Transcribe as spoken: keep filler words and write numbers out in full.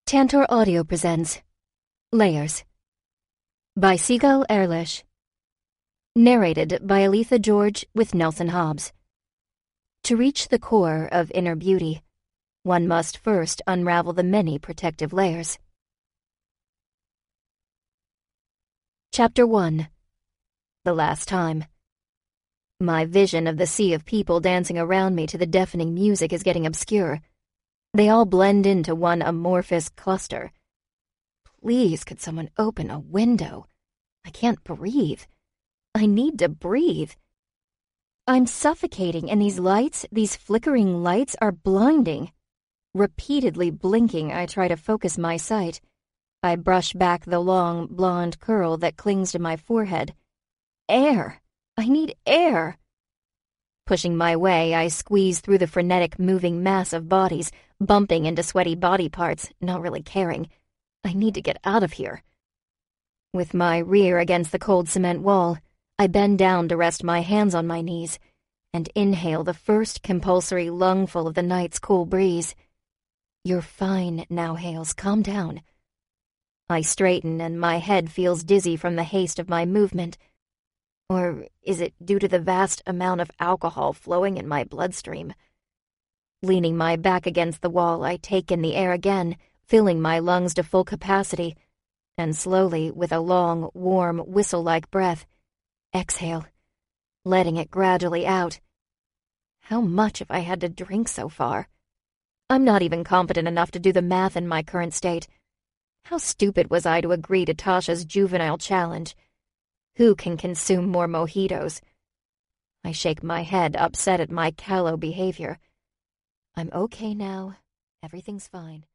Tantor Audio presents Layers by Sigal Ehrlich. Narrated by Aletha George with Nelson Hobbs. To reach the core of inner beauty, one must first unravel the many protective layers. Chapter one. The Last Time. My vision of the sea of people dancing around me to the deafening music is getting obscure. They all blend into one amorphous cluster. Please, could someone open a window? I can't breathe. I need to breathe. I'm suffocating, and these lights, these flickering lights, are blinding. Repeatedly blinking, I try to focus my sight. I brush back the long, blonde curl that clings to my forehead. Air! I need air! Pushing my way, I squeeze through the frenetic, moving mass of bodies, bumping into sweaty body parts, not really caring. I need to get out of here. With my rear against the cold cement wall, I bend down to rest my hands on my knees and inhale the first compulsory lungful of the night's cool breeze. You're fine now, Hales. Calm down. I straighten, and my head feels dizzy from the haste of my movement. Or is it due to the vast amount of alcohol flowing in my bloodstream? Leaning my back against the wall, I take in the air again, filling my lungs to full capacity, and slowly, with a long, warm, whistle-like breath, exhale, letting it gradually out. How much have I had to drink so far? I'm not even competent enough to do the math in my current state. How stupid was I to agree to Tasha's juvenile challenge? Who can consume more mojitos? I shake my head, upset at my callow behavior. I'm okay now. Everything's fine.